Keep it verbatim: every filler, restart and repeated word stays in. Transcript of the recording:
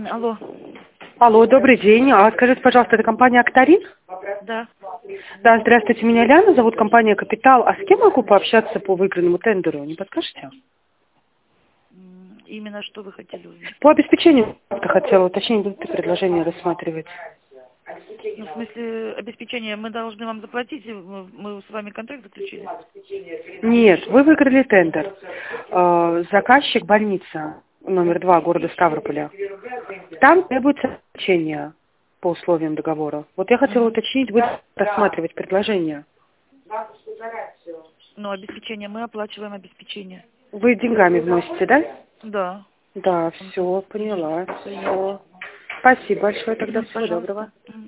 Алло. Алло, добрый день. А скажите, пожалуйста, это компания «Акторин»? Да. Да, здравствуйте, меня Ляна, зовут компания «Капитал». А с кем могу пообщаться по выигранному тендеру? Не подскажете? М, Именно что вы хотели узнать? По обеспечению просто хотела уточнить, будут ли предложения рассматривать. Ну, в смысле, обеспечения мы должны вам заплатить, и мы, мы с вами контракт заключили. Нет, вы выиграли тендер. Э, Заказчик больница номер два города Ставрополя. Там требуется обеспечение по условиям договора. Вот я хотела Мгм. уточнить, будет рассматривать предложение. Но обеспечение, мы оплачиваем обеспечение. Вы деньгами вносите, да? Да. Да, Там все, Мгм. поняла. Всё ясно. Все. Спасибо большое, тогда Мгм, всего Пожалуйста. доброго. Мгм.